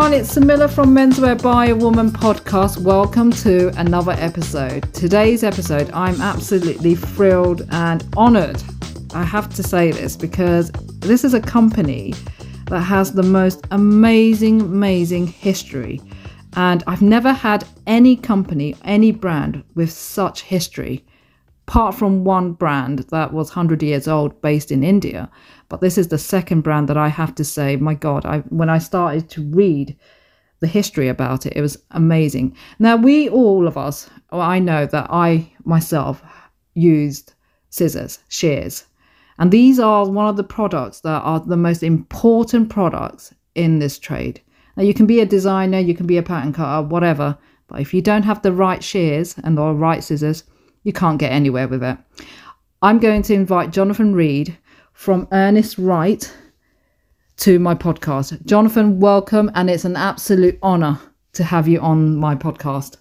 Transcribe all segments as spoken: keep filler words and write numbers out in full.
everyone, it's Samila from Menswear by a Woman podcast. Welcome to another episode. Today's episode, I'm absolutely thrilled and honoured. I have to say this because this is a company that has the most amazing, amazing history. And I've never had any company, any brand with such history, apart from one brand that was one hundred years old based in India. But this is the second brand that I have to say, my God, I when I started to read the history about it, it was amazing. Now, we, all of us, well, I know that I myself used scissors, shears. And these are one of the products that are the most important products in this trade. Now, you can be a designer, you can be a pattern cutter, whatever. But if you don't have the right shears and the right scissors, you can't get anywhere with it. I'm going to invite Jonathan Reed from Ernest Wright to my podcast. Jonathan, welcome, and it's an absolute honour to have you on my podcast.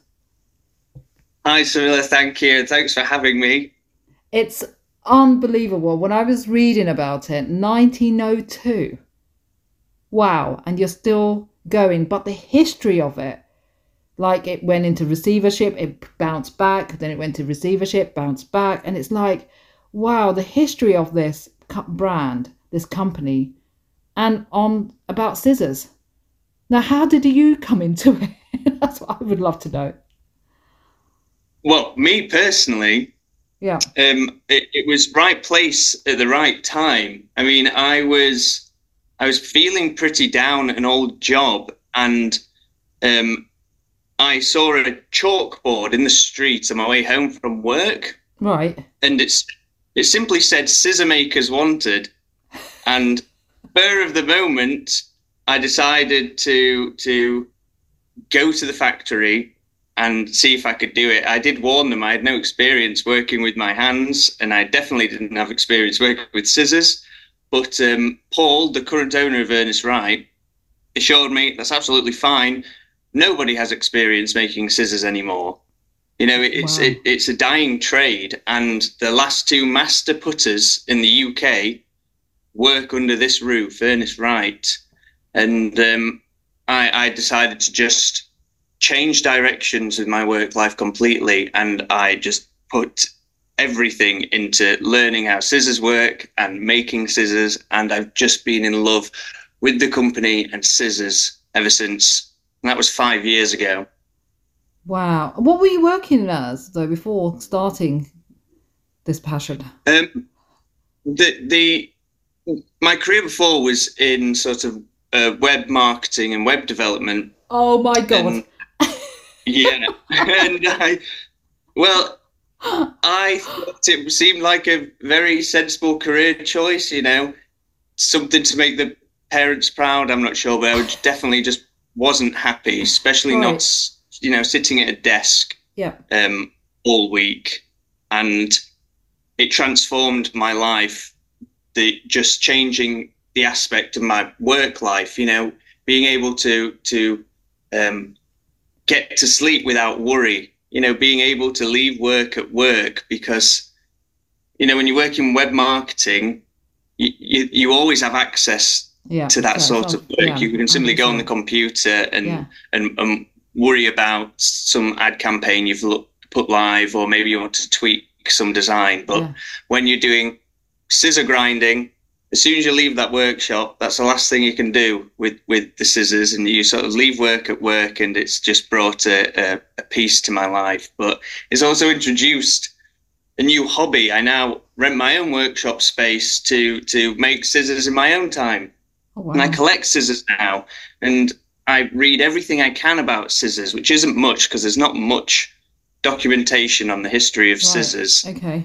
Hi, Samila, thank you. Thanks for having me. It's unbelievable. When I was reading about it, nineteen oh two. Wow, and you're still going. But the history of it, like it went into receivership, it bounced back, then it went to receivership, bounced back, and it's like, wow, the history of this brand, this company, and on about scissors. Now, how did you come into it? That's what I would love to know. Well, me personally, yeah, um, it, it was right place at the right time. I mean, I was, I was feeling pretty down at an old job, and um, I saw a chalkboard in the street on my way home from work. Right. And it's it simply said "scissor makers wanted," and spur of the moment, I decided to to go to the factory and see if I could do it. I did warn them I had no experience working with my hands, and I definitely didn't have experience working with scissors. But um, Paul, the current owner of Ernest Wright, assured me that's absolutely fine. Nobody has experience making scissors anymore. You know, it's wow. it, it's a dying trade, and the last two master putters in the U K work under this roof, Ernest Wright. And um, I, I decided to just change directions with my work life completely, and I just put everything into learning how scissors work and making scissors, and I've just been in love with the company and scissors ever since. And that was five years ago. Wow. What were you working as, though, before starting this passion? Um, the the my career before was in sort of uh, web marketing and web development. Oh my God. And, yeah. and I, well, I thought it seemed like a very sensible career choice, you know, something to make the parents proud. I'm not sure, but I would definitely just wasn't happy, especially right. not, you know, sitting at a desk yeah. um, all week. And it transformed my life, the just changing the aspect of my work life, you know, being able to to um, get to sleep without worry, you know, being able to leave work at work, because, you know, when you work in web marketing, you, you, you always have access Yeah, to that yeah, sort so, of work. yeah, you can simply go on the computer and yeah. and, and worry about some ad campaign you've look, put live, or maybe you want to tweak some design. But yeah. when you're doing scissor grinding, as soon as you leave that workshop, that's the last thing you can do with, with the scissors, and you sort of leave work at work, and it's just brought a, a, a piece to my life. But it's also introduced a new hobby. I now rent my own workshop space to to make scissors in my own time. Oh, wow. And I collect scissors now, and I read everything I can about scissors, which isn't much because there's not much documentation on the history of right. scissors. Okay.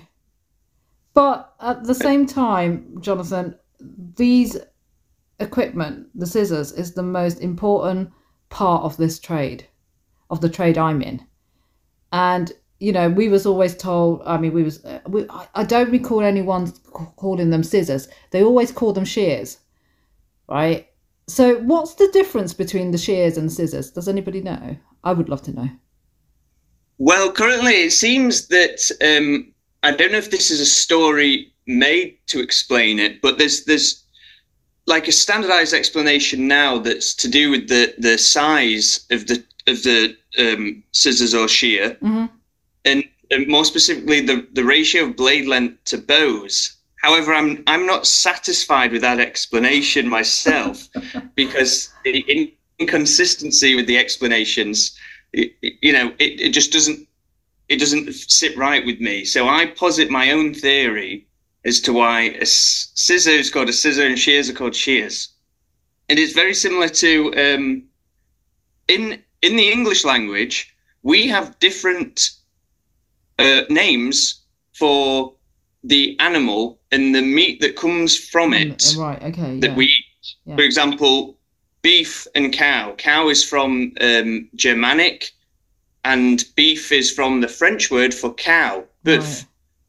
But at the same time, Jonathan, these equipment, the scissors, is the most important part of this trade, of the trade I'm in. And, you know, we was always told, I mean, we was, uh, we, I, I don't recall anyone calling them scissors. They always call them shears, right? So what's the difference between the shears and scissors? Does anybody know? I would love to know. Well, currently it seems that, um, I don't know if this is a story made to explain it, but there's there's like a standardized explanation now that's to do with the the size of the of the um, scissors or shear, mm-hmm. and, and more specifically the the ratio of blade length to bows. However, I'm I'm not satisfied with that explanation myself, because the inconsistency with the explanations, it, you know, it, it just doesn't it doesn't sit right with me. So I posit my own theory as to why a scissor is called a scissor and shears are called shears. And it's very similar to um, in in the English language, we have different uh, names for the animal and the meat that comes from it. Right, okay. That yeah. we eat. Yeah. For example, beef and cow. Cow is from um, Germanic, and beef is from the French word for cow, bœuf. Right.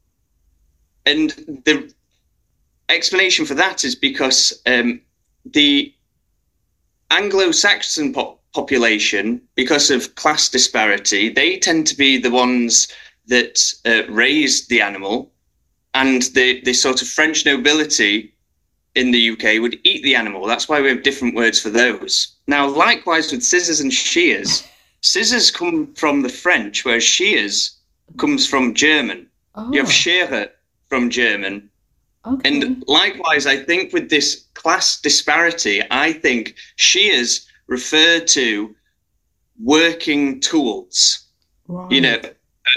And the explanation for that is because um, the Anglo-Saxon po- population, because of class disparity, they tend to be the ones that uh, raised the animal, and the, the sort of French nobility in the U K would eat the animal. That's why we have different words for those. Now, likewise with scissors and shears, scissors come from the French, whereas shears comes from German. Oh. You have Schere from German. Okay. And likewise, I think with this class disparity, I think shears refer to working tools, right. you know,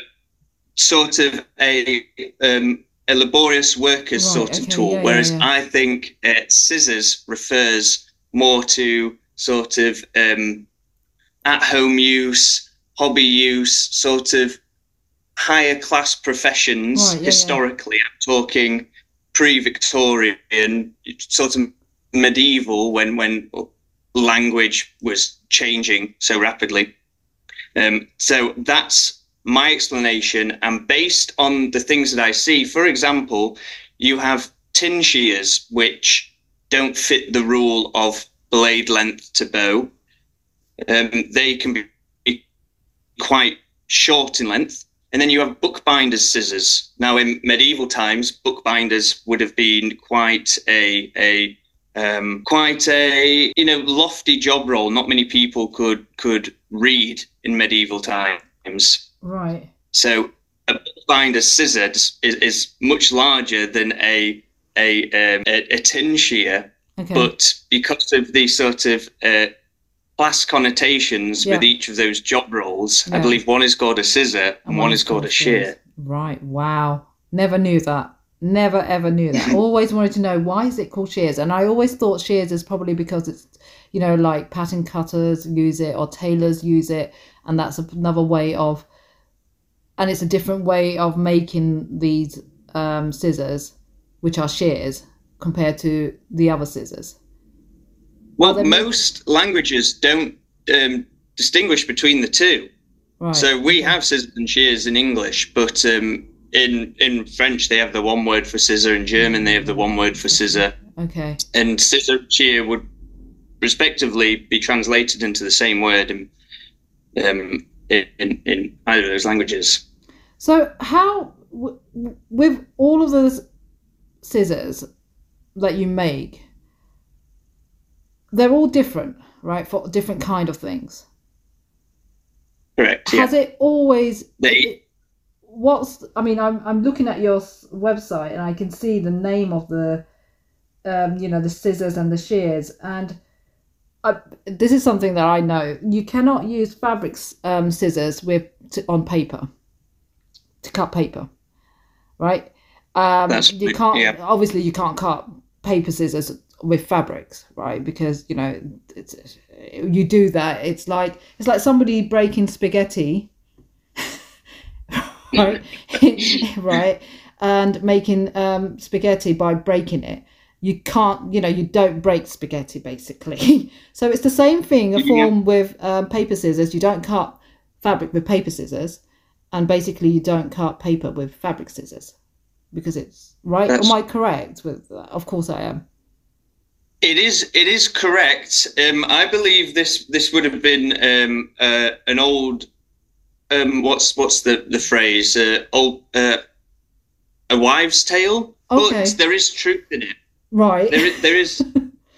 sort of a um, a laborious worker's right. sort okay. of tool, yeah, whereas yeah, yeah. I think uh, scissors refers more to sort of um, at-home use, hobby use, sort of higher class professions. Right, yeah, historically, yeah. I'm talking pre-Victorian, sort of medieval, when when language was changing so rapidly. Um, so that's my explanation, and based on the things that I see. For example, you have tin shears which don't fit the rule of blade length to bow. Um, they can be quite short in length. And then you have bookbinders scissors. Now, in medieval times, bookbinders would have been quite a a um, quite a you know lofty job role. Not many people could could read in medieval times. Right. So a bookbinder's scissor is, is much larger than a a um, a, a tin shear. Okay. But because of the sort of uh, class connotations Yeah. with each of those job roles, Yeah. I believe one is called a scissor and, one is called a shear. Right. Wow. Never knew that. Never ever knew that. Always wanted to know, why is it called shears? And I always thought shears is probably because it's, you know, like pattern cutters use it or tailors use it, and that's another way of, and it's a different way of making these um, scissors, which are shears, compared to the other scissors. Well, they most languages don't um, distinguish between the two. Right. So we have scissors and shears in English, but um, in in French they have the one word for scissor, in German they have the one word for scissor. Okay. And scissor and shear would respectively be translated into the same word in, um, in, in either of those languages. So how, w- w- with all of those scissors that you make, they're all different, right? For different kind of things. Correct. Has yeah. it always? They, it, what's? I mean, I'm I'm looking at your s- website and I can see the name of the, um, you know, the scissors and the shears, and I, this is something that I know. You cannot use fabric um, scissors with to, on paper to cut paper, right? Um, That's, you can't. yeah. Obviously, you can't cut paper scissors with fabrics, right? Because you know, it's, you do that, it's like it's like somebody breaking spaghetti, right? Right, and making um, spaghetti by breaking it. You can't, you know, you don't break spaghetti basically. So it's the same thing, a form yeah. with um, paper scissors. You don't cut fabric with paper scissors, and basically you don't cut paper with fabric scissors, because it's right. That's... Am I correct with that? Of course I am. It is. It is correct. Um, I believe this. This would have been um, uh, an old. Um, what's what's the the phrase? Uh, old uh, a wives' tale. Okay. But there is truth in it. Right. There is. There is.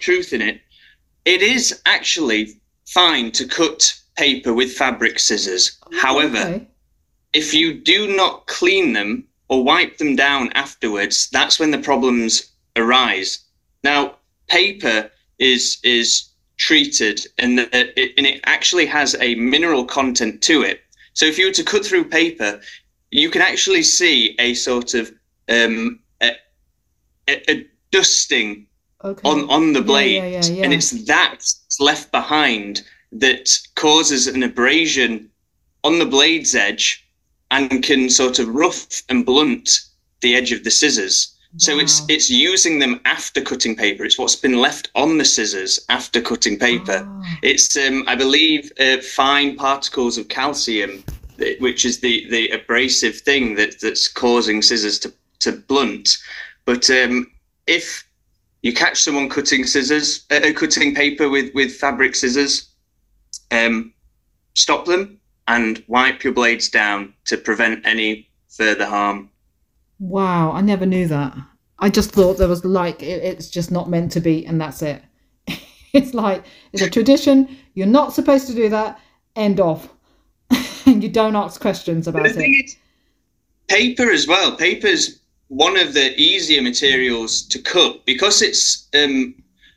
truth in it. It is actually fine to cut paper with fabric scissors. Oh, However, okay. if you do not clean them or wipe them down afterwards, that's when the problems arise. Now, paper is is treated, and it, and it actually has a mineral content to it. So if you were to cut through paper, you can actually see a sort of um, a, a, a dusting Okay. on, on the blade, yeah, yeah, yeah, yeah. and it's that left behind that causes an abrasion on the blade's edge and can sort of rough and blunt the edge of the scissors. Wow. So it's it's using them after cutting paper. It's what's been left on the scissors after cutting paper. Oh. It's, um, I believe, uh, fine particles of calcium, which is the, the abrasive thing that, that's causing scissors to, to blunt. But um, if you catch someone cutting scissors, uh, cutting paper with, with fabric scissors, um, stop them and wipe your blades down to prevent any further harm. Wow, I never knew that. I just thought there was like, it, it's just not meant to be, and that's it. It's like, it's a tradition. You're not supposed to do that. End of. And you don't ask questions about it. Is, paper as well. Paper's one of the easier materials to cut because it's um,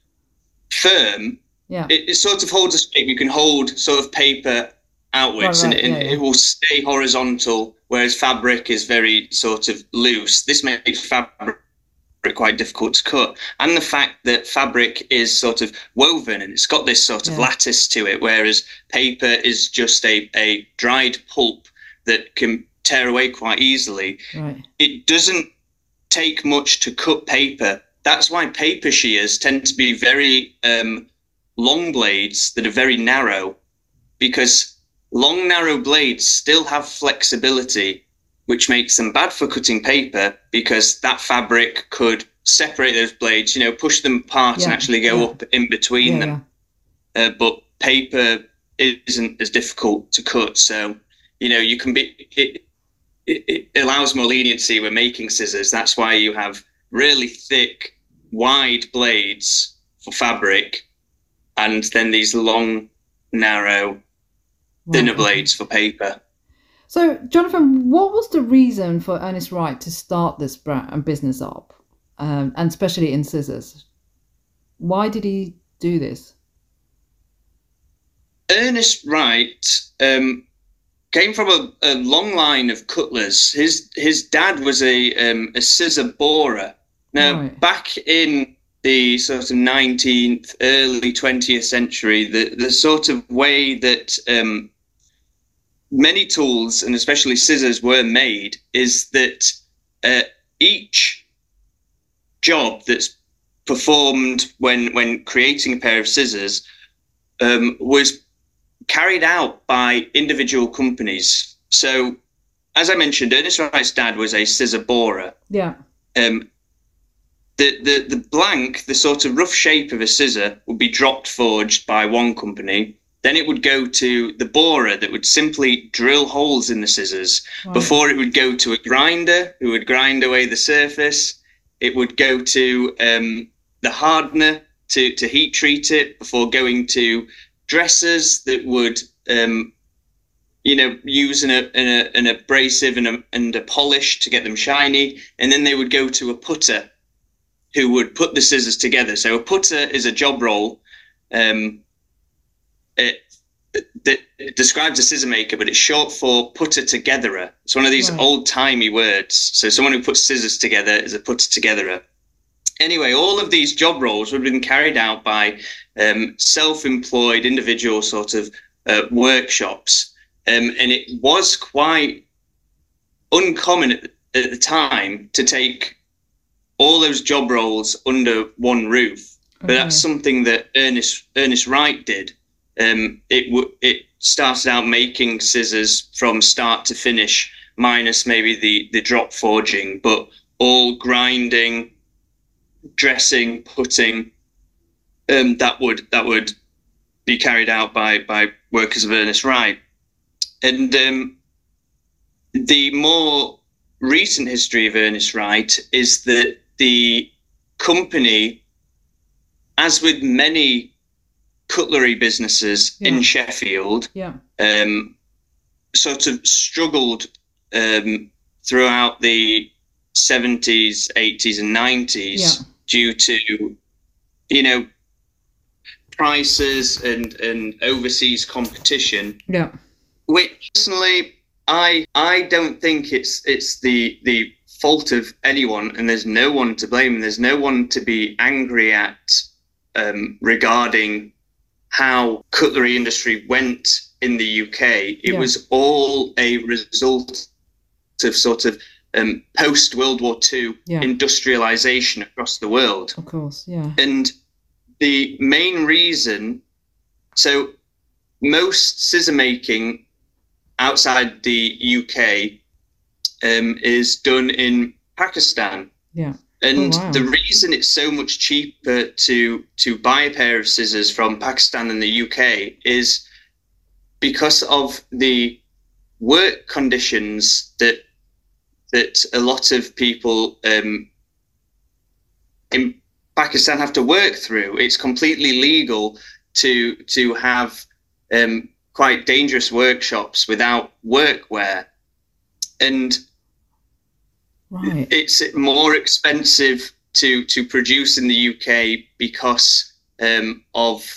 firm. Yeah. It, it sort of holds a shape. You can hold sort of paper outwards, right, right, and, and yeah, yeah. it will stay horizontal, whereas fabric is very sort of loose. This makes fabric quite difficult to cut. And the fact that fabric is sort of woven and it's got this sort of yeah. lattice to it, whereas paper is just a, a dried pulp that can tear away quite easily. Right. It doesn't take much to cut paper. That's why paper shears tend to be very um, long blades that are very narrow, because long, narrow blades still have flexibility, which makes them bad for cutting paper, because that fabric could separate those blades, you know, push them apart yeah, and actually go yeah. up in between yeah, them. Yeah. Uh, but paper isn't as difficult to cut. So, you know, you can be, it, it, it allows more leniency when making scissors. That's why you have really thick, wide blades for fabric, and then these long, narrow, thinner right. blades for paper. So, Jonathan, what was the reason for Ernest Wright to start this brand business up, um, and especially in scissors? Why did he do this? Ernest Wright um, came from a, a long line of cutlers. His his dad was a um, a scissor borer. Now, right. back in the sort of nineteenth, early twentieth century, the the sort of way that um, many tools, and especially scissors, were made is that uh, each job that's performed when when creating a pair of scissors um, was carried out by individual companies. So, as I mentioned, Ernest Wright's dad was a scissor borer. Yeah. Um, the the the blank, the sort of rough shape of a scissor, would be dropped forged by one company. Then it would go to the borer that would simply drill holes in the scissors. Right. Before it would go to a grinder who would grind away the surface. It would go to um, the hardener to, to heat treat it before going to dressers that would, um, you know, use an, an, an abrasive and a, and a polish to get them shiny. And then they would go to a putter who would put the scissors together. So a putter is a job role. Um, It, it, it describes a scissor maker, but it's short for putter togetherer. It's one of these right. old timey words. So someone who puts scissors together is a putter togetherer. Anyway, all of these job roles would have been carried out by um, self-employed individual sort of uh, workshops. Um, and it was quite uncommon at, at the time to take all those job roles under one roof. Okay. But that's something that Ernest Ernest Wright did. Um, it w- it started out making scissors from start to finish, minus maybe the, the drop forging, but all grinding, dressing, putting. Um, that would that would be carried out by by workers of Ernest Wright. And um, the more recent history of Ernest Wright is that the company as with many cutlery businesses yeah. in Sheffield, yeah. um, sort of struggled um, throughout the seventies, eighties, and nineties yeah. due to, you know, prices and, and overseas competition. Yeah. Which personally, I I don't think it's it's the the fault of anyone, and there's no one to blame. There's no one to be angry at um, regarding how cutlery industry went in the U K. It yeah. was all a result of sort of um, post World War Two yeah. industrialization across the world. Of course, yeah. And the main reason, so most scissor making outside the U K um, is done in Pakistan. Yeah. And oh, wow. the reason it's so much cheaper to to buy a pair of scissors from Pakistan than the U K is because of the work conditions that that a lot of people um, in Pakistan have to work through. It's completely legal to to have um, quite dangerous workshops without workwear, and right. it's more expensive to to produce in the U K because um, of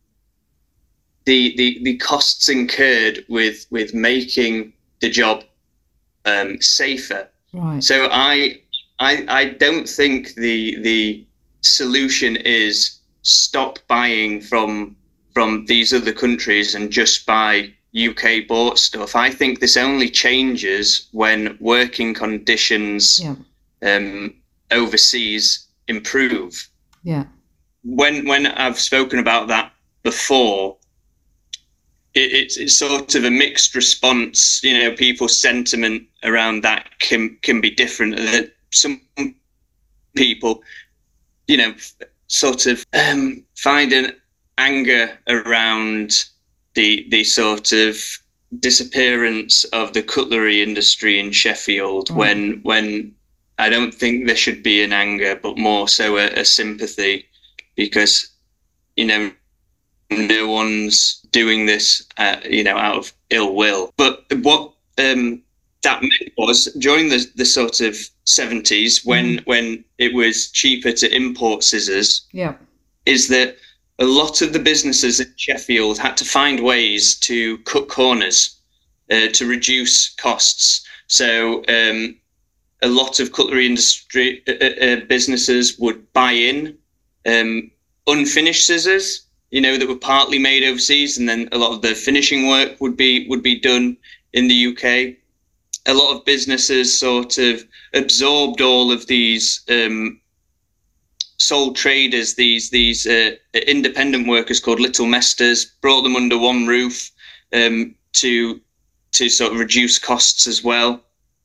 the, the the costs incurred with with making the job um, safer. Right. So I I I don't think the the solution is stop buying from from these other countries and just buy U K bought stuff. I think this only changes when working conditions yeah. um, overseas improve. Yeah. When when I've spoken about that before, it, it's it's sort of a mixed response. You know, people's sentiment around that can can be different. That some people, you know, sort of um, find an anger around the the sort of disappearance of the cutlery industry in Sheffield, mm. when when I don't think there should be an anger, but more so a, a sympathy, because, you know, no one's doing this, uh, you know, out of ill will. But what um, that meant was during the the sort of seventies, when mm. when it was cheaper to import scissors, yeah, is that a lot of the businesses in Sheffield had to find ways to cut corners, uh, to reduce costs. So um, a lot of cutlery industry uh, uh, businesses would buy in um, unfinished scissors, you know, that were partly made overseas, and then a lot of the finishing work would be would be done in the U K. A lot of businesses sort of absorbed all of these um, sole traders, these these uh, independent workers called little mesters, brought them under one roof um, to to sort of reduce costs as well.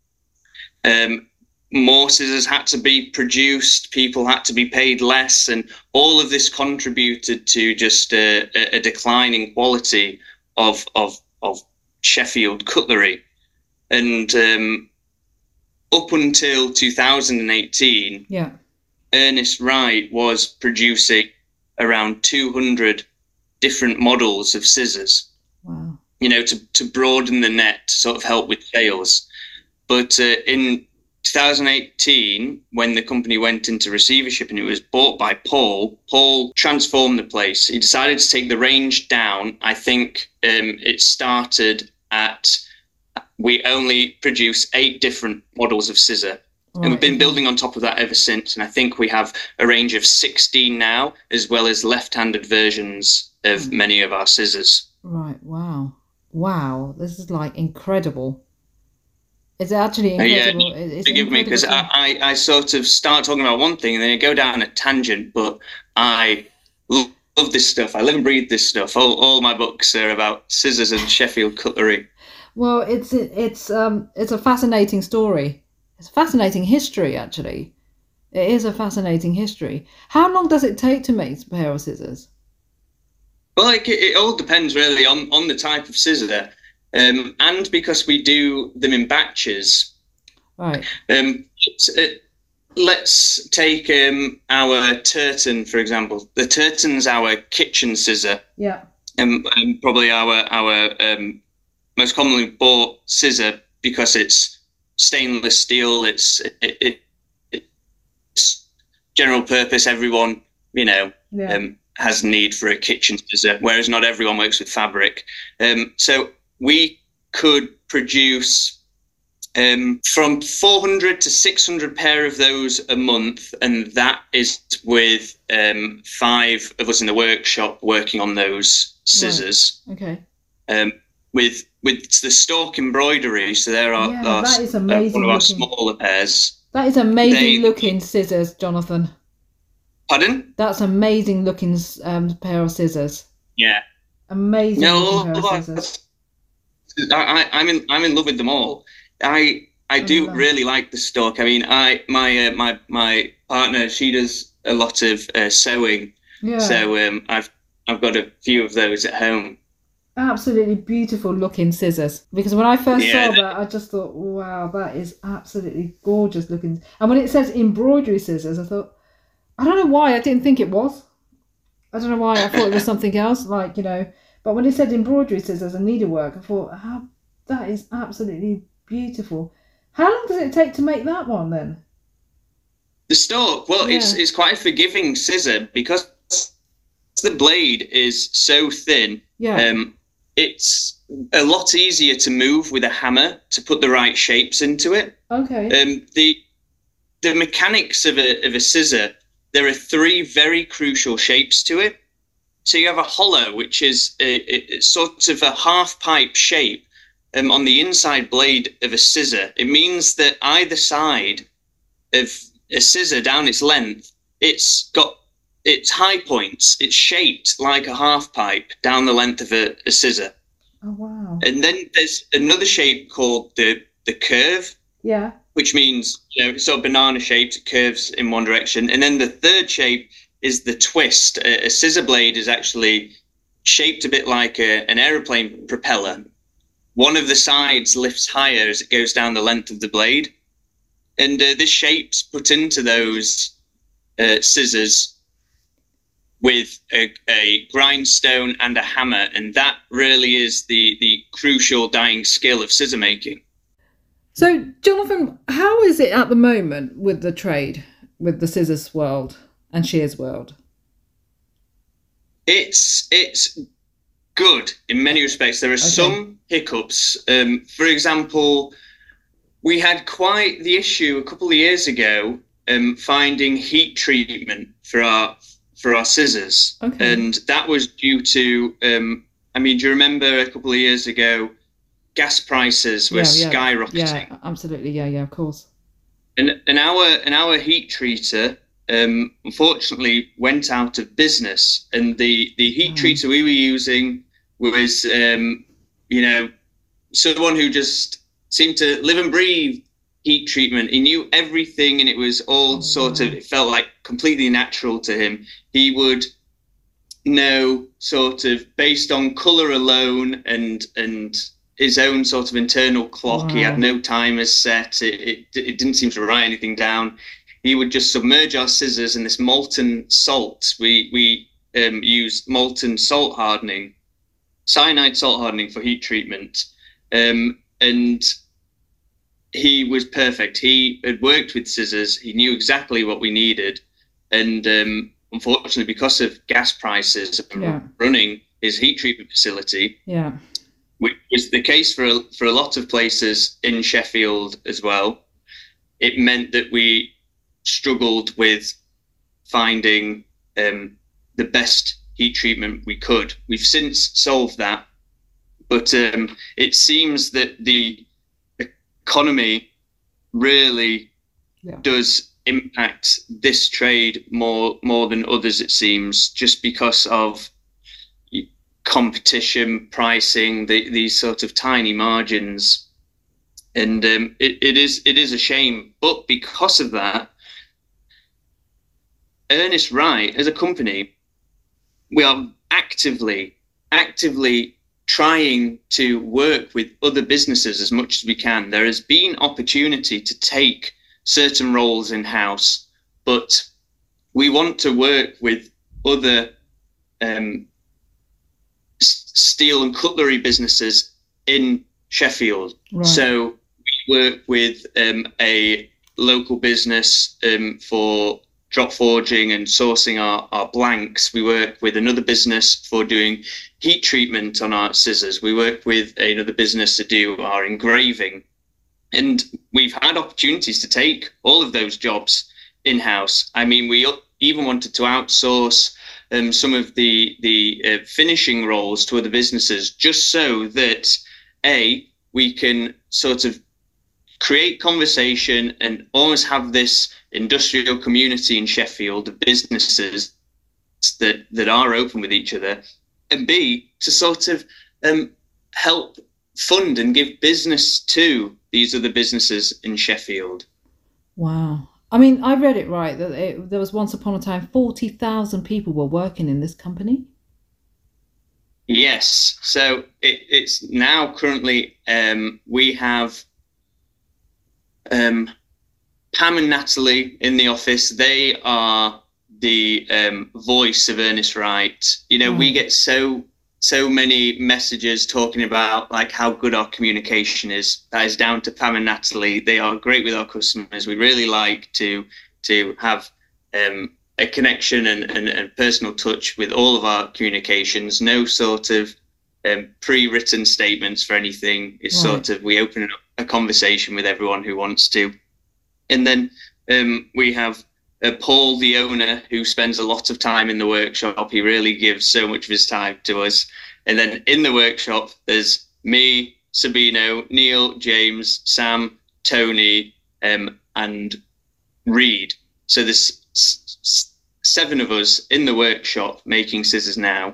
Um, more scissors had to be produced, people had to be paid less, and all of this contributed to just a, a decline in quality of of of Sheffield cutlery. And um, up until two thousand eighteen, yeah. Ernest Wright was producing around two hundred different models of scissors. Wow. You know, to, to broaden the net, to sort of help with sales. But uh, in two thousand eighteen, when the company went into receivership and it was bought by Paul, Paul transformed the place. He decided to take the range down. I think um, it started at, we only produce eight different models of scissor. Right. And we've been building on top of that ever since. And I think we have a range of sixteen now, as well as left-handed versions of mm. many of our scissors. Right. Wow. Wow. This is like incredible. It's actually incredible. Yeah, it's forgive me, because I, I, I sort of start talking about one thing and then I go down a tangent, but I love this stuff. I live and breathe this stuff. All, all my books are about scissors and Sheffield cutlery. Well, it's it's um it's a fascinating story. It's a fascinating history, actually. It is a fascinating history. How long does it take to make a pair of scissors? Well, like it, it all depends really on, on the type of scissor, um, and because we do them in batches. Right. Um, it, let's take um, our Turton, for example. The Turton's our kitchen scissor. Yeah. Um, and probably our our um, most commonly bought scissor because it's stainless steel. It's it, it it's general purpose. Everyone, you know, yeah. um, has need for a kitchen scissor, whereas not everyone works with fabric. Um, so we could produce um, from four hundred to six hundred pair of those a month, and that is with um, five of us in the workshop working on those scissors. Right. Okay. Um, with with the Stork embroidery, so there are, yeah, are that is amazing. Uh, one of our looking. smaller pairs. That is amazing they, looking scissors, Jonathan. Pardon? That's amazing looking um, pair of scissors. Yeah. Amazing no, looking pair of scissors. I, I'm in I'm in love with them all. I I do oh, really like the Stork. I mean, I my uh, my my partner, she does a lot of uh, sewing. Yeah. So um, I've I've got a few of those at home. Absolutely beautiful looking scissors. Because when I first yeah, saw that, I just thought, wow, that is absolutely gorgeous looking. And when it says embroidery scissors, I thought, I don't know why I didn't think it was. I don't know why I thought it was something else, like, you know. But when it said embroidery scissors and needlework, I thought, how that is absolutely beautiful. How long does it take to make that one then? The Stork, well, yeah. it's it's quite a forgiving scissor because the blade is so thin. Yeah. Um, it's a lot easier to move with a hammer to put the right shapes into it. Okay. Um, the the mechanics of a of a scissor, there are three very crucial shapes to it. So you have a hollow, which is a, a, sort of a half pipe shape um, on the inside blade of a scissor. It means that either side of a scissor down its length, it's got its high points. It's shaped like a half pipe down the length of a, a scissor. Oh, wow. And then there's another shape called the, the curve. Yeah. Which means, you know, sort of banana shaped, it curves in one direction. And then the third shape is the twist. A, a scissor blade is actually shaped a bit like a, an aeroplane propeller. One of the sides lifts higher as it goes down the length of the blade. And uh, this shape's put into those uh, scissors with a, a grindstone and a hammer. And that really is the, the crucial dying skill of scissor making. So, Jonathan, how is it at the moment with the trade, with the scissors world and shears world? It's it's good in many respects. There are okay. some hiccups. Um, for example, we had quite the issue a couple of years ago um, finding heat treatment for our for our scissors, okay. and that was due to. Um, I mean, do you remember a couple of years ago? Gas prices were yeah, yeah, skyrocketing. Yeah, absolutely. Yeah, yeah, of course. And and our and our heat treater, um, unfortunately, went out of business. And the the heat oh. treater we were using was, um, you know, someone who just seemed to live and breathe heat treatment. He knew everything, and it was all oh, sort wow. of. It felt like completely natural to him. He would know sort of based on color alone and and. his own sort of internal clock. Wow. He had no timers set. It, it it didn't seem to write anything down. He would just submerge our scissors in this molten salt. We we um, used molten salt hardening, cyanide salt hardening for heat treatment. Um, and he was perfect. He had worked with scissors. He knew exactly what we needed. And um, unfortunately, because of gas prices yeah. running his heat treatment facility, yeah. which was the case for a, for a lot of places in Sheffield as well, it meant that we struggled with finding um, the best heat treatment we could. We've since solved that, but um, it seems that the economy really yeah. does impact this trade more more than others, it seems, just because of competition, pricing, the, these sort of tiny margins, and um, it, it is it is a shame. But because of that, Ernest Wright as a company, we are actively actively trying to work with other businesses as much as we can. There has been opportunity to take certain roles in-house, but we want to work with other um, steel and cutlery businesses in Sheffield. Right. So we work with um, a local business um, for drop forging and sourcing our, our blanks. We work with another business for doing heat treatment on our scissors. We work with another business to do our engraving. And we've had opportunities to take all of those jobs in-house. I mean, we even wanted to outsource um, some of the, the uh, finishing roles to other businesses, just so that, A, we can sort of create conversation and almost have this industrial community in Sheffield of businesses that, that are open with each other, and B, to sort of um, help fund and give business to these other businesses in Sheffield. Wow. I mean, I read it right, that it, there was once upon a time forty thousand people were working in this company. Yes. So it, it's now currently, um, we have um, Pam and Natalie in the office. They are the um, voice of Ernest Wright. You know, right. We get so so many messages talking about like how good our communication is. That is down to Pam and Natalie. They are great with our customers. We really like to to have um, a connection and, and, and personal touch with all of our communications. No sort of um, pre-written statements for anything. It's right. sort of, we open a conversation with everyone who wants to. And then um, we have Uh, Paul, the owner, who spends a lot of time in the workshop. He really gives so much of his time to us. And then in the workshop, there's me, Sabino, Neil, James, Sam, Tony, um, and Reed. So there's s- s- seven of us in the workshop making scissors now.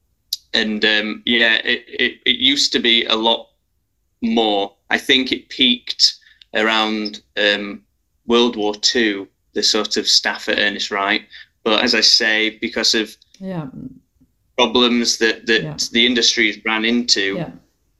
And um, yeah, it, it, it used to be a lot more. I think it peaked around um, World War Two. The sort of staff at Ernest Wright, but as I say, because of yeah. problems that that yeah. the industry ran into, yeah.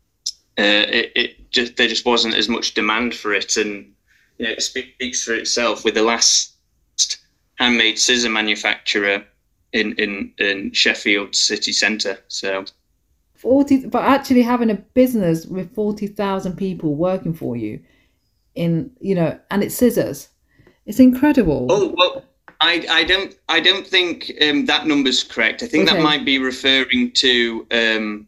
uh, it, it just there just wasn't as much demand for it, and you know, it speaks for itself. With the last handmade scissor manufacturer in in, in Sheffield city centre, so forty. But actually having a business with forty thousand people working for you, in you know, and it's scissors. It's incredible. Oh well, I I don't I don't think um, that number's correct. I think okay. that might be referring to um,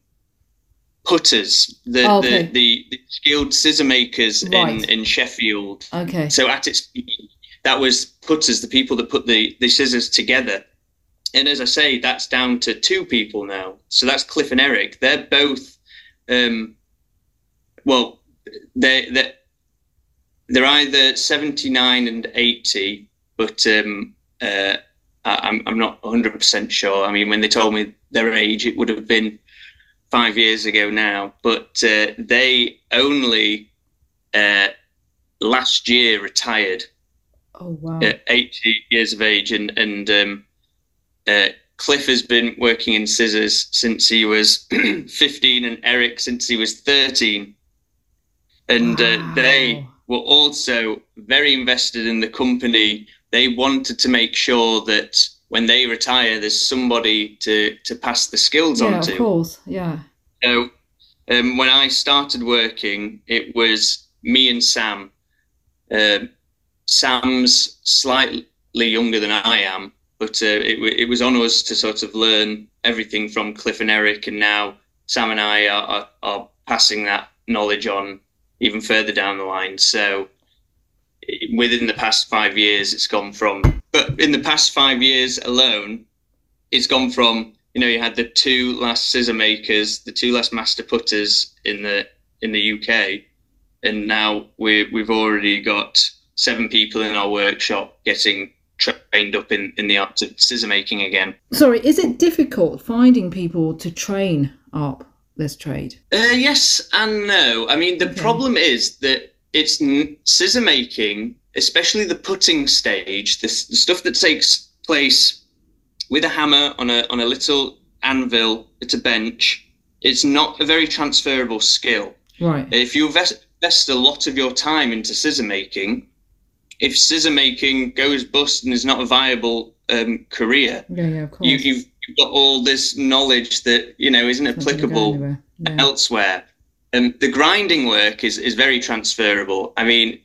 putters, the, oh, okay. the, the the skilled scissor makers right. in, in Sheffield. Okay. So at its that was putters, the people that put the, the scissors together. And as I say, that's down to two people now. So that's Cliff and Eric. They're both, um, well, they they. They're either seventy-nine and eighty, but um, uh, I, I'm I'm not one hundred percent sure. I mean, when they told me their age, it would have been five years ago now. But uh, they only uh, last year retired. Oh wow! At eighty years of age, and and um, uh, Cliff has been working in scissors since he was fifteen, and Eric since he was thirteen, and wow. uh, they. were also very invested in the company. They wanted to make sure that when they retire, there's somebody to, to pass the skills yeah, on to. Yeah, of course, yeah. So um, when I started working, it was me and Sam. Uh, Sam's slightly younger than I am, but uh, it, it was on us to sort of learn everything from Cliff and Eric, and now Sam and I are, are, are passing that knowledge on even further down the line. So within the past five years, it's gone from, but in the past five years alone, it's gone from, you know, you had the two last scissor makers, the two last master putters in the in the U K, and now we we've already got seven people in our workshop getting trained up in, in the art of scissor making again. Sorry, is it difficult finding people to train up this trade? Uh, yes and no. I mean, the okay. problem is that it's n- scissor making, especially the putting stage, this the stuff that takes place with a hammer on a on a little anvil at a bench. It's not a very transferable skill. Right. If you invest, invest a lot of your time into scissor making, if scissor making goes bust and is not a viable um, career, yeah, yeah, of course. You, you've, you've got all this knowledge that, you know, isn't It's applicable yeah. elsewhere. And um, the grinding work is, is very transferable. I mean,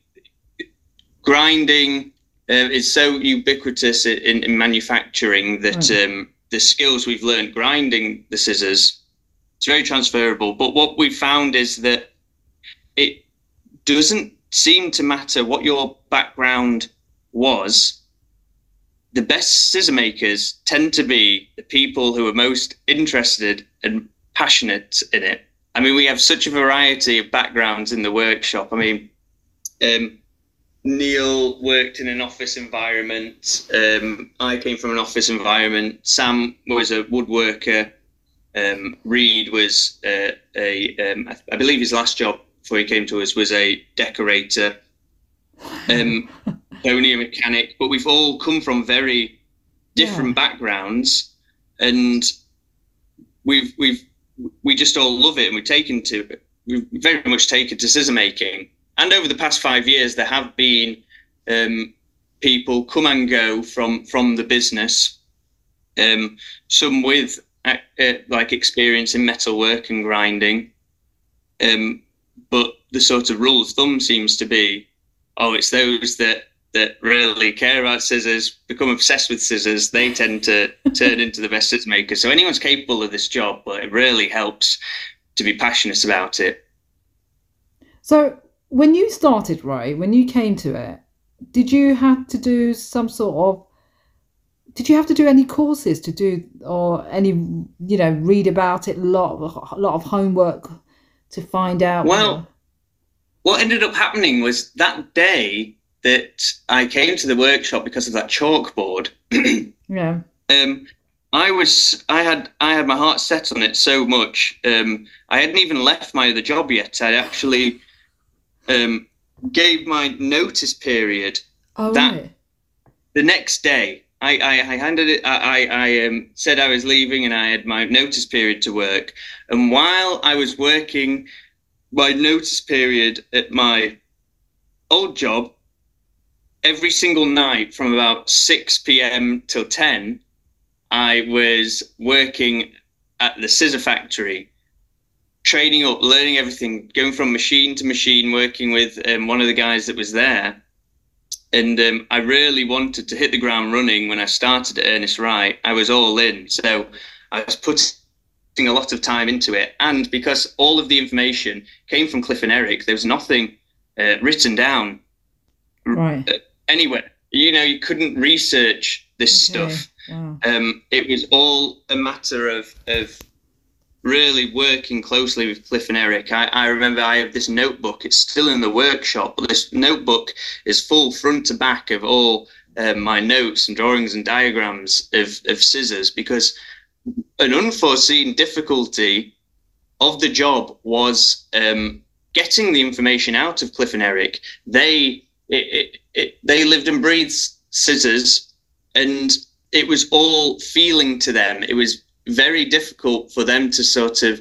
grinding uh, is so ubiquitous in, in manufacturing that right. um, the skills we've learned grinding the scissors, it's very transferable. But what we've found is that it doesn't seem to matter what your background was. The best scissor makers tend to be the people who are most interested and passionate in it. I mean, we have such a variety of backgrounds in the workshop. I mean, um, Neil worked in an office environment. Um, I came from an office environment. Sam was a woodworker. Um, Reed was uh, a, um, I, I believe his last job before he came to us was a decorator. Um, Tony a mechanic, but we've all come from very different yeah. backgrounds, and we've we've we just all love it, and we've taken to it. We've very much taken to scissor making. And over the past five years, there have been um, people come and go from from the business. Um, some with uh, uh, like experience in metalwork and grinding, um, but the sort of rule of thumb seems to be, oh, it's those that. that really care about scissors, become obsessed with scissors, they tend to turn into the best scissor makers. So anyone's capable of this job, but it really helps to be passionate about it. So when you started, right, when you came to it, did you have to do some sort of, did you have to do any courses to do, or any, you know, read about it, a lot of, a lot of homework to find out? Well, more? What ended up happening was that day, that I came to the workshop because of that chalkboard. yeah. Um, I was, I had, I had my heart set on it so much. Um, I hadn't even left my other job yet. I actually um, gave my notice period. Oh, that right. The next day. I, I, I handed it. I, I um, said I was leaving, and I had my notice period to work. And while I was working my notice period at my old job, every single night from about six p.m. till ten, I was working at the scissor factory, training up, learning everything, going from machine to machine, working with um, one of the guys that was there. And um, I really wanted to hit the ground running when I started at Ernest Wright. I was all in. So I was putting a lot of time into it. And because all of the information came from Cliff and Eric, there was nothing uh, written down. Right. Uh, anywhere, you know, you couldn't research this okay. stuff. Wow. Um, it was all a matter of of really working closely with Cliff and Eric. I, I remember I have this notebook. It's still in the workshop, but this notebook is full front to back of all um, my notes and drawings and diagrams of, of scissors, because an unforeseen difficulty of the job was um, getting the information out of Cliff and Eric. They It, it, it, they lived and breathed scissors, and it was all feeling to them. It was very difficult for them to sort of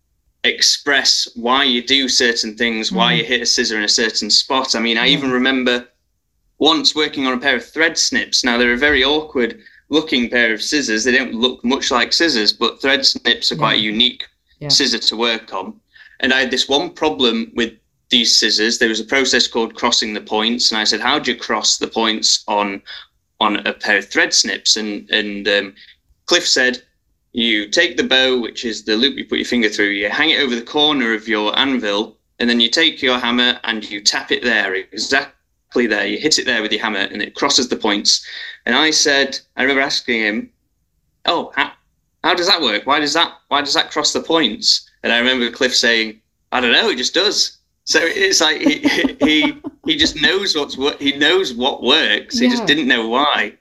express why you do certain things, mm. why you hit a scissor in a certain spot. I mean, I mm. even remember once working on a pair of thread snips. Now, they're a very awkward looking pair of scissors. They don't look much like scissors, but thread snips are yeah. quite a unique yeah. scissor to work on. And I had this one problem with these scissors. There was a process called crossing the points, and I said, how do you cross the points on on a pair of thread snips? And and um, Cliff said, you take the bow, which is the loop you put your finger through, you hang it over the corner of your anvil, and then you take your hammer and you tap it there, exactly there. You hit it there with your hammer, and it crosses the points. And I said, I remember asking him, oh, how, how does that work? Why does that why does that cross the points? And I remember Cliff saying, I don't know, it just does. So it's like he he he just knows what's what he knows what works. He yeah. just didn't know why.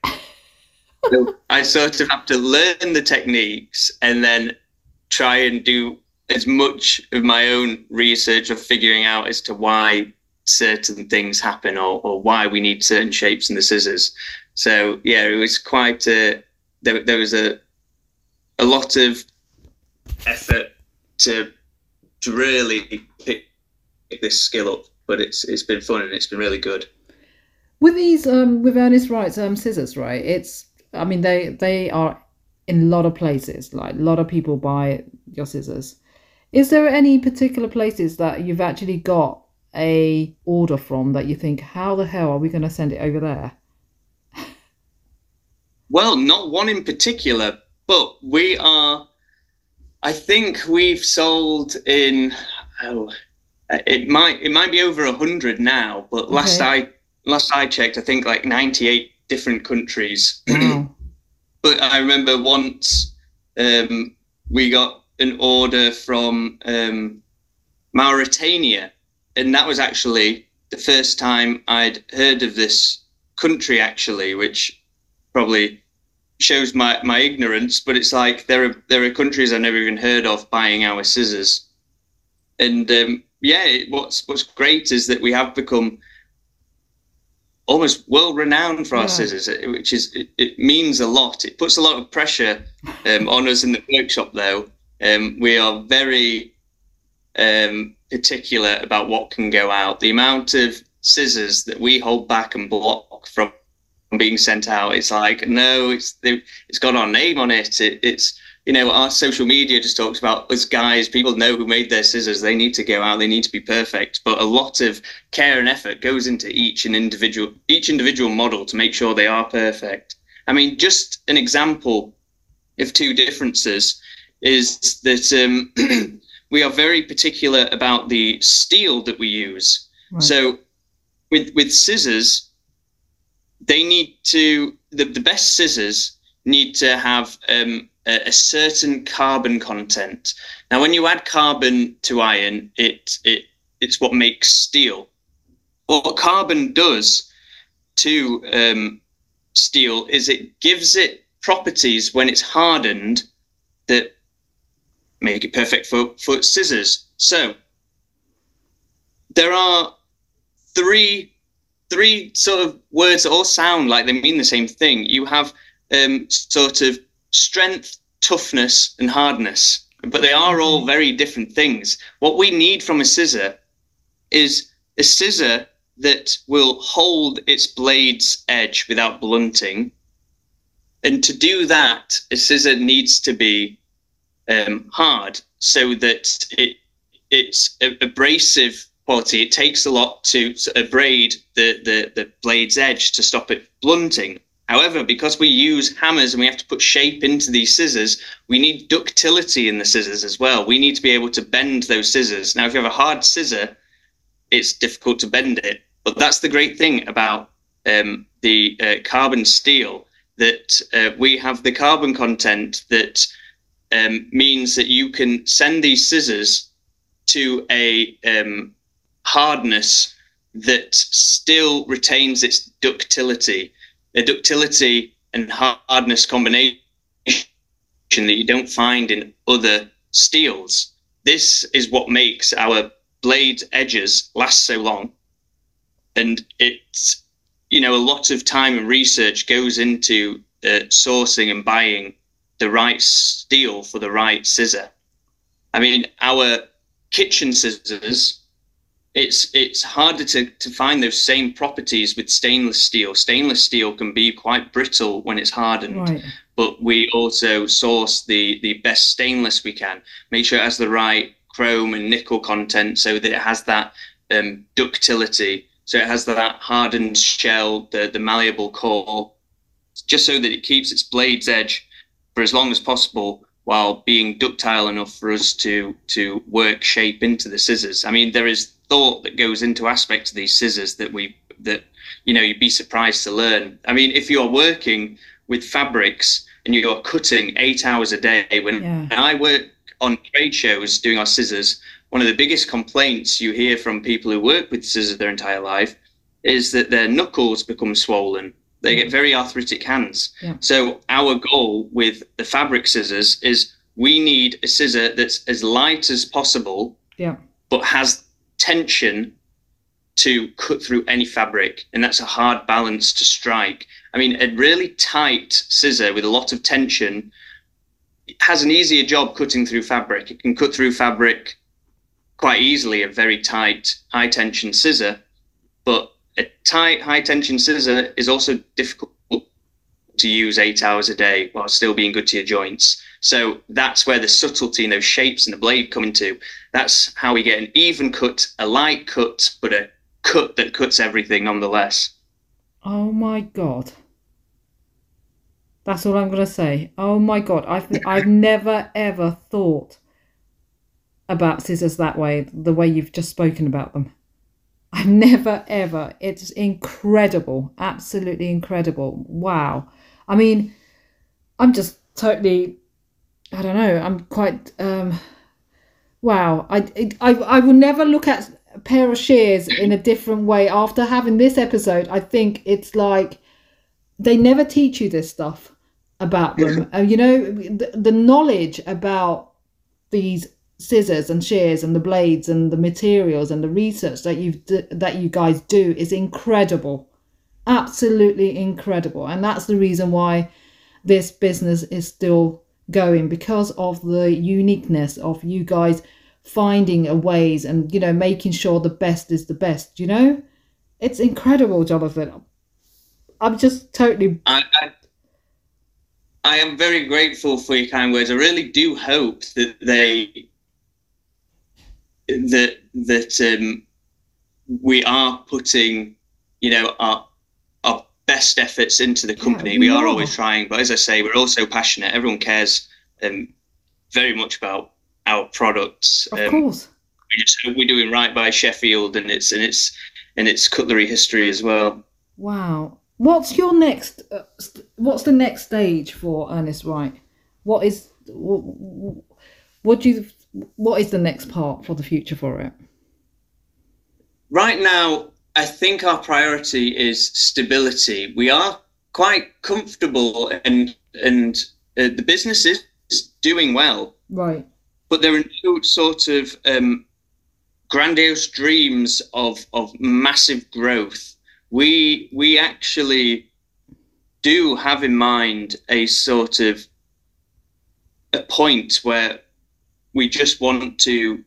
So I sort of have to learn the techniques and then try and do as much of my own research of figuring out as to why certain things happen, or or why we need certain shapes in the scissors. So yeah, it was quite a there, there was a a lot of effort to to really pick this skill up, but it's it's been fun and it's been really good. With these, um, with Ernest Wright's um, scissors, right? It's, I mean, they they are in a lot of places. Like a lot of people buy your scissors. Is there any particular places that you've actually got a order from that you think, how the hell are we going to send it over there? Well, not one in particular, but we are. I think we've sold in. Oh, it might it might be over a hundred now, but okay. last I last I checked, I think like ninety-eight different countries. Wow. But I remember once um, we got an order from um, Mauritania, and that was actually the first time I'd heard of this country, actually, which probably shows my, my ignorance, but it's like there are there are countries I've never even heard of buying our scissors. And um, yeah, what's what's great is that we have become almost world renowned for our yeah. scissors, which is it, it means a lot. It puts a lot of pressure um, on us in the workshop, though. Um, we are very um, particular about what can go out. The amount of scissors that we hold back and block from being sent out, it's like, no, it's it's got our name on it. it. It's, you know, our social media just talks about us guys. People know who made their scissors. They need to go out. They need to be perfect. But a lot of care and effort goes into each and individual each individual model to make sure they are perfect. I mean, just an example of two differences is that um, we are very particular about the steel that we use. Right. So with with scissors, they need to, the, the best scissors need to have um, a, a certain carbon content. Now, when you add carbon to iron, it it it's what makes steel. What carbon does to um, steel is it gives it properties when it's hardened that make it perfect for, for scissors. So there are three three sort of words that all sound like they mean the same thing. You have um, sort of strength, toughness, and hardness, but they are all very different things. What we need from a scissor is a scissor that will hold its blade's edge without blunting. And to do that, a scissor needs to be um, hard so that it it's abrasive quality. It takes a lot to abrade the, the, the blade's edge to stop it blunting. However, because we use hammers and we have to put shape into these scissors, we need ductility in the scissors as well. We need to be able to bend those scissors. Now, if you have a hard scissor, it's difficult to bend it. But that's the great thing about um, the uh, carbon steel, that uh, we have the carbon content that um, means that you can send these scissors to a um, hardness that still retains its ductility, a ductility and hardness combination that you don't find in other steels. This is what makes our blade edges last so long. And it's, you know, a lot of time and research goes into uh, sourcing and buying the right steel for the right scissor. I mean, our kitchen scissors, it's it's harder to, to find those same properties with stainless steel. Stainless steel can be quite brittle when it's hardened, right. But we also source the, the best stainless we can, make sure it has the right chrome and nickel content so that it has that um, ductility, so it has that hardened shell, the, the malleable core, just so that it keeps its blade's edge for as long as possible while being ductile enough for us to to work shape into the scissors. I mean, there is thought that goes into aspects of these scissors that we that you know you'd be surprised to learn. I mean, if you're working with fabrics and you're cutting eight hours a day, when yeah. I work on trade shows doing our scissors, one of the biggest complaints you hear from people who work with scissors their entire life is that their knuckles become swollen. They get very arthritic hands. Yeah. So our goal with the fabric scissors is we need a scissor that's as light as possible, yeah. but has tension to cut through any fabric. And that's a hard balance to strike. I mean, a really tight scissor with a lot of tension has an easier job cutting through fabric. It can cut through fabric quite easily, a very tight, high tension scissor, but a tight, high-tension scissor is also difficult to use eight hours a day while still being good to your joints. So that's where the subtlety and those shapes in the blade come into. That's how we get an even cut, a light cut, but a cut that cuts everything nonetheless. Oh my God. That's all I'm going to say. Oh my God. I've, I've never, ever thought about scissors that way, the way you've just spoken about them. I've never, ever. It's incredible. Absolutely incredible. Wow. I mean, I'm just totally, I don't know, I'm quite, um, wow. I, I, I will never look at a pair of shears in a different way. After having this episode, I think it's like, they never teach you this stuff about them. Uh, you know, the, the knowledge about these scissors and shears and the blades and the materials and the research that you that you guys do is incredible. Absolutely incredible. And that's the reason why this business is still going, because of the uniqueness of you guys finding a ways and, you know, making sure the best is the best, you know. It's incredible, Jonathan. I'm just totally I, I, I am very grateful for your kind words. I really do hope that they that that um we are putting, you know, our our best efforts into the company. Yeah, we, we are, are always trying, but as I say, we're also passionate. Everyone cares um very much about our products. Of um, course. We just hope we're doing right by Sheffield and its and its and its cutlery history as well. Wow. What's your next uh, st- what's the next stage for Ernest Wright? What is what, what do you what is the next part for the future for it? Right now, I think our priority is stability. We are quite comfortable, and and uh, the business is doing well. Right. But there are no sort of um, grandiose dreams of of massive growth. We we actually do have in mind a sort of a point where we just want to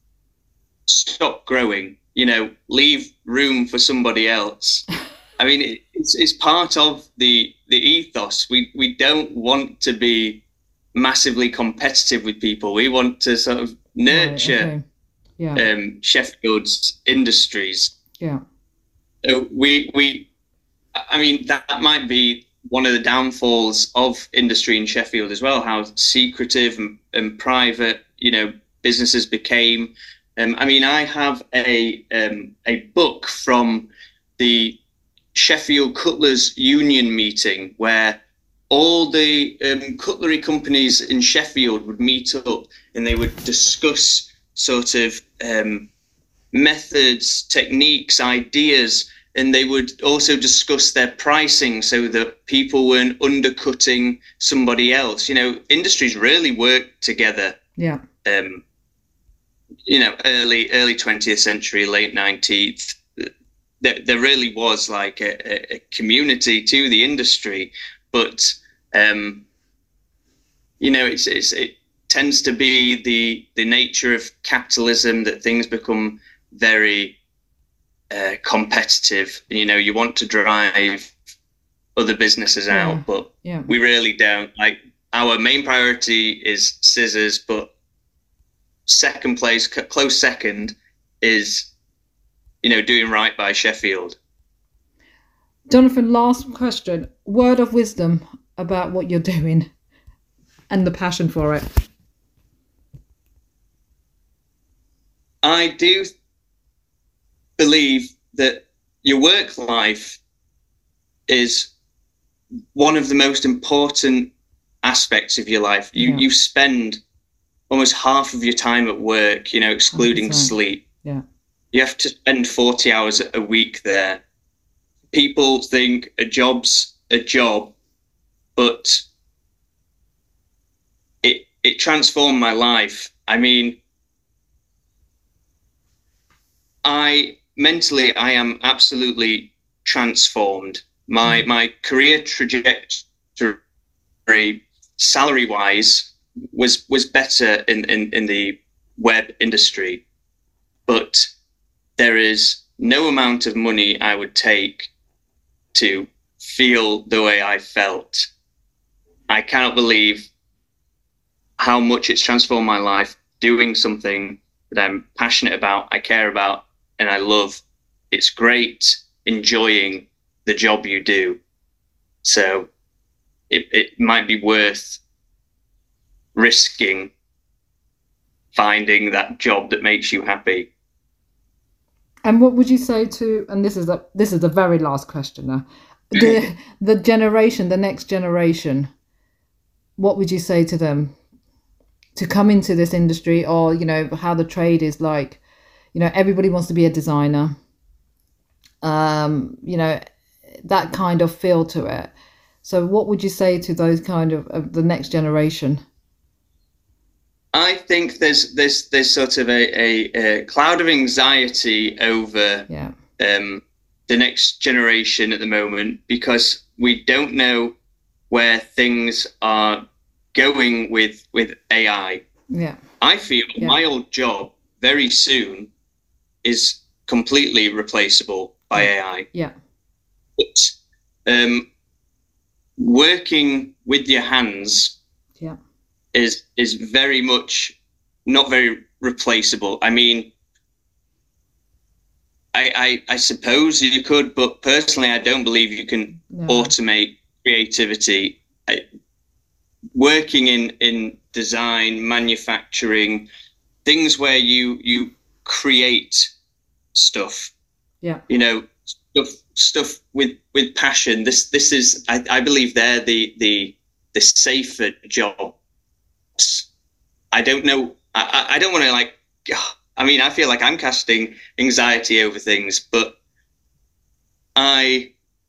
stop growing, you know, leave room for somebody else. I mean, it, it's it's part of the the ethos. We we don't want to be massively competitive with people. We want to sort of nurture right, okay. yeah. um, Sheffield's industries. Yeah. So we we, I mean, that, that might be one of the downfalls of industry in Sheffield as well. How secretive and, and private, you know, businesses became. Um, I mean, I have a um, a book from the Sheffield Cutlers Union meeting where all the um, cutlery companies in Sheffield would meet up and they would discuss sort of um, methods, techniques, ideas, and they would also discuss their pricing so that people weren't undercutting somebody else. You know, industries really work together. Yeah. Um, you know, early early twentieth century, late nineteenth, there, there really was like a, a community to the industry. But, um, you know, it's, it's it tends to be the the nature of capitalism that things become very uh, competitive. You know, you want to drive other businesses yeah. out, but yeah. we really don't. Like, our main priority is scissors, but second place, close second, is, you know, doing right by Sheffield. Jonathan, last question. Word of wisdom about what you're doing and the passion for it. I do believe that your work life is one of the most important aspects of your life. You yeah. you spend almost half of your time at work, you know, excluding one hundred percent sleep. Yeah. You have to spend forty hours a week there. People think a job's a job, but it it transformed my life. I mean, I mentally I am absolutely transformed. My mm. my career trajectory, salary wise, was was better in, in, in the web industry, but there is no amount of money I would take to feel the way I felt. I cannot believe how much it's transformed my life doing something that I'm passionate about, I care about, and I love. It's great enjoying the job you do. So it, it might be worth risking finding that job that makes you happy. And what would you say to, and this is a this is the very last question now, the the generation, the next generation, what would you say to them to come into this industry, or, you know, how the trade is like? You know, everybody wants to be a designer. Um, you know, that kind of feel to it. So what would you say to those kind of, of the next generation? I think there's there's there's sort of a, a, a cloud of anxiety over yeah. um, the next generation at the moment, because we don't know where things are going with with A I. Yeah. I feel yeah. my old job very soon is completely replaceable by yeah. A I. Yeah. But um, working with your hands yeah. is is very much not very replaceable. I mean, I, I I suppose you could, but personally, I don't believe you can no. automate creativity. I, working in in design, manufacturing, things where you you create stuff. Yeah. You know, stuff stuff with with passion. This this is I, I believe they're the the the safer jobs. I don't know. I, I don't want to like, I mean, I feel like I'm casting anxiety over things, but I,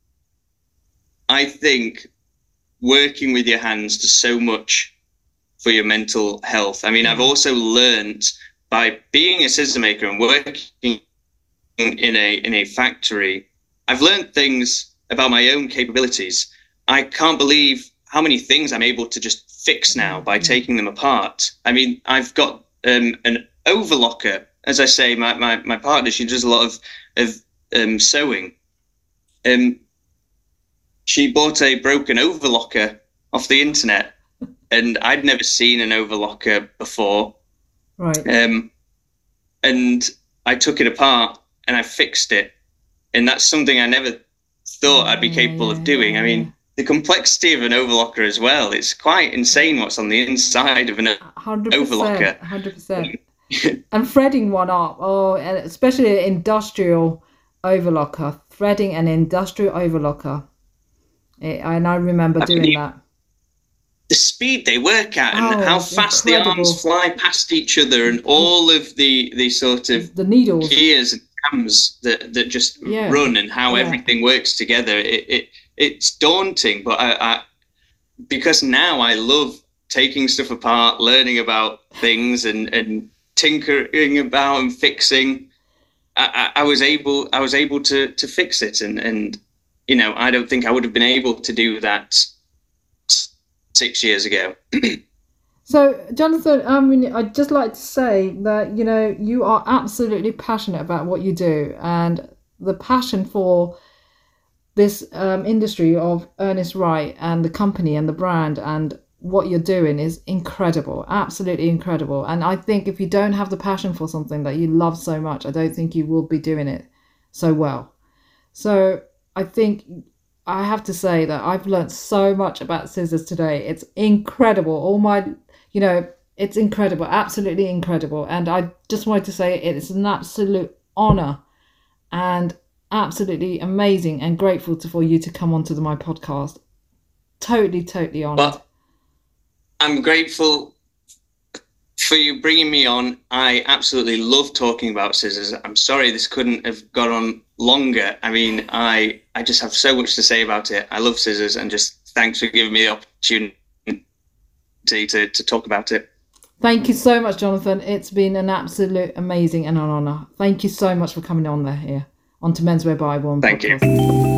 I think working with your hands does so much for your mental health. I mean, I've also learned by being a scissor maker and working in a, in a factory, I've learned things about my own capabilities. I can't believe how many things I'm able to just fix now by taking them apart. I mean, I've got um, an overlocker. As I say, my, my, my partner, she does a lot of, of um, sewing. Um, she bought a broken overlocker off the internet, and I'd never seen an overlocker before. Right. Um, and I took it apart and I fixed it. And that's something I never thought I'd be capable of doing. I mean, the complexity of an overlocker as well, it's quite insane what's on the inside of an one hundred percent, overlocker. one hundred percent. And threading one up, oh, and especially an industrial overlocker, threading an industrial overlocker. It, and I remember I doing that. The speed they work at and oh, how fast incredible. The arms fly past each other, and all of the, the sort of the needles, gears and cams that, that just yeah. run, and how yeah. everything works together. It, it It's daunting, but I, I, because now I love taking stuff apart, learning about things, and, and tinkering about and fixing. I, I, I was able, I was able to to fix it, and and you know, I don't think I would have been able to do that six years ago. So, Jonathan, I mean, I'd just like to say that, you know, you are absolutely passionate about what you do, and the passion for this um, industry of Ernest Wright and the company and the brand and what you're doing is incredible, absolutely incredible. And I think if you don't have the passion for something that you love so much, I don't think you will be doing it so well. So I think I have to say that I've learned so much about scissors today. It's incredible. All my, you know, it's incredible, absolutely incredible. And I just wanted to say it's an absolute honor and absolutely amazing and grateful to, for you to come onto the, my podcast. Totally, totally honored. Well, I'm grateful for you bringing me on. I absolutely love talking about scissors. I'm sorry this couldn't have gone on longer. I mean, I I just have so much to say about it. I love scissors, and just thanks for giving me the opportunity to, to talk about it. Thank you so much, Jonathan. It's been an absolute amazing and an honor. Thank you so much for coming on there here onto Menswear by Woman Thank podcast. you.